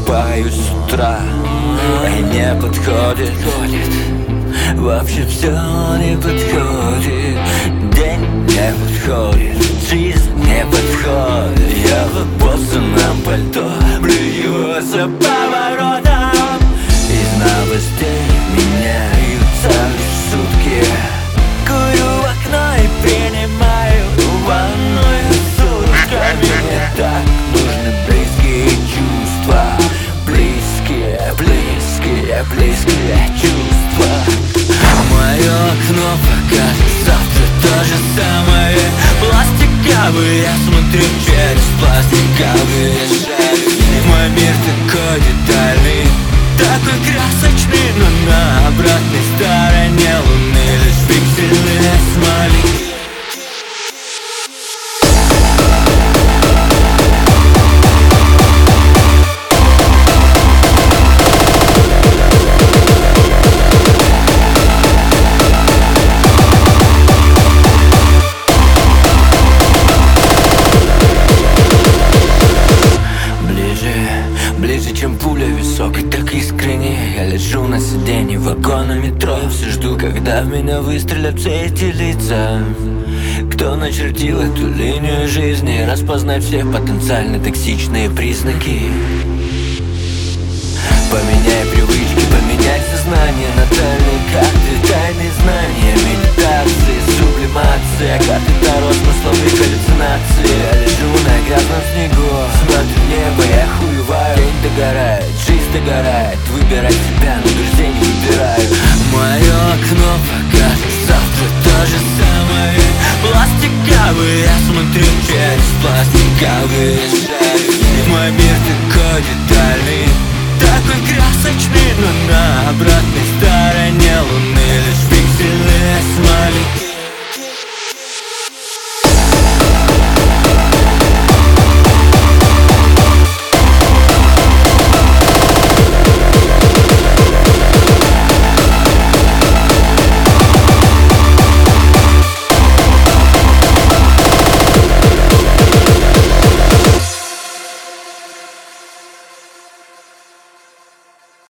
просыпаюсь с утра, и не подходит. Вообще все не подходит. День не подходит, жизнь не подходит. Я в обоссанном пальто плюются поворотом. Из новостей меняются сутки. Курю в окно и принимаю ванную с утками. Мне так нужны близкие чувства. Близкие, близкие, близкие чувства. Мое окно покажет завтра то же самое. Пластиковые, я смотрю через пластиковые шарики. Мой мир такой детальный, такой красочный, но на обратной стороне луны лишь пиксельные смайлики. Ближе, чем пуля в висок, и так искренне. Я лежу на сиденье вагона метро. Все жду, когда в меня выстрелят все эти лица. Кто начертил эту линию жизни? Распознать все потенциально токсичные признаки. Поменяй привычки, поменяй сознание. Натальные карты, тайные знания. Медитации, сублимация. Карты Таро, смысловые галлюцинации. Я лежу на грязном снегу, смотрю в небо, я хуеваю. День догорает, жизнь догорает. Выбирать себя, но друзей не выбираю. Мое окно покажет завтра то же самое. Пластиковые, я смотрю через пластиковые шарики. Мой мир такой детальный, такой красочный, но на обратной